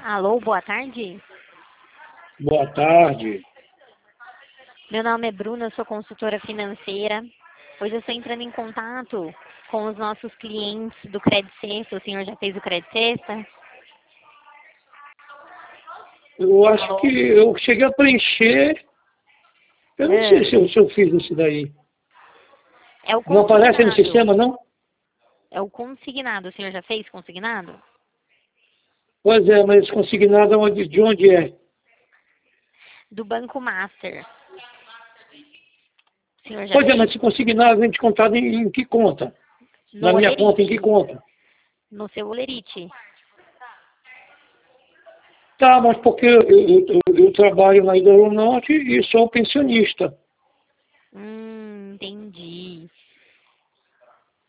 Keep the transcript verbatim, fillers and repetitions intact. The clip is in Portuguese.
Alô, boa tarde. Boa tarde. Meu nome é Bruna, eu sou consultora financeira. Hoje eu estou entrando em contato com os nossos clientes do Crédito Sexta. O senhor já fez o Crédito Sexta? Eu acho que eu cheguei a preencher. Eu não É. sei se eu, se eu fiz isso daí. É o Não aparece no consignado. sistema, não? É o consignado. O senhor já fez consignado? Pois é, mas consignado onde, de onde é? Do Banco Master. O senhor já Pois é, fez? mas se consignado vem descontado em, em que conta? No Na minha conta, em que Olerite. conta? No seu Olerite. Tá, mas porque eu, eu, eu, eu trabalho na Hidronorte e sou pensionista. Hum, entendi.